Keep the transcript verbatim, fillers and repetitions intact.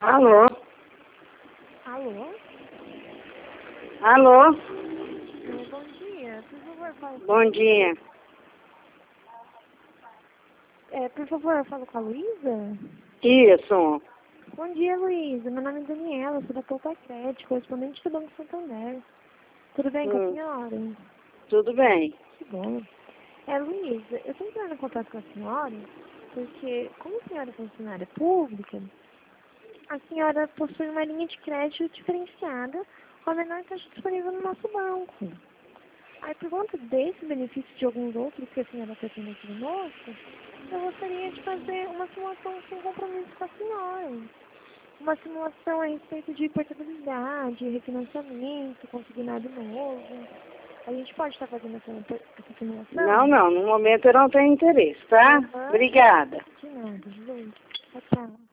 Alô? Alô? Alô? É, bom dia. Por favor, fala. Bom dia. É, por favor, eu falo com a Luísa? Isso. Bom dia, Luísa. Meu nome é Daniela, sou da Poupa Crédito, correspondente do Banco Santander. Tudo bem com a Hum, senhora? tudo bem. Que bom. É, Luísa, eu estou entrando em contato com a senhora porque, como a senhora é funcionária pública, a senhora possui uma linha de crédito diferenciada com a menor taxa disponível no nosso banco. Aí, por conta desse benefício de alguns outros que a senhora está tendo aqui conosco, eu gostaria de fazer uma simulação sem compromisso com a senhora. Uma simulação a respeito de portabilidade, refinanciamento, consignado novo. A gente pode estar fazendo essa, essa Não, simulação? não. No momento eu não tenho interesse, tá? Aham. Obrigada. De nada, gente. Tchau, tchau.